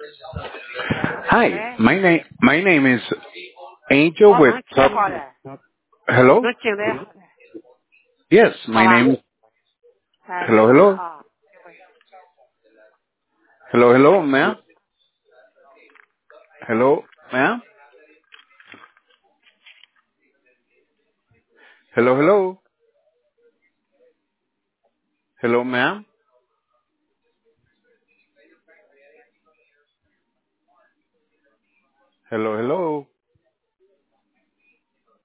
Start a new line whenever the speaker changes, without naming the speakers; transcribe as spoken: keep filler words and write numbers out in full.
Hi,
Đấy.
my name my name is Angel
Có
with
nói chuyện
Top.
họ này.
Hello.
Nói chuyện đấy họ này.
Yes,
Họ
my
là.
name is.
À,
Hello,
nói chuyện
hello,
họ.
hello, hello, ma'am. Hello, ma'am. Hello, hello, hello, ma'am. Hello, hello.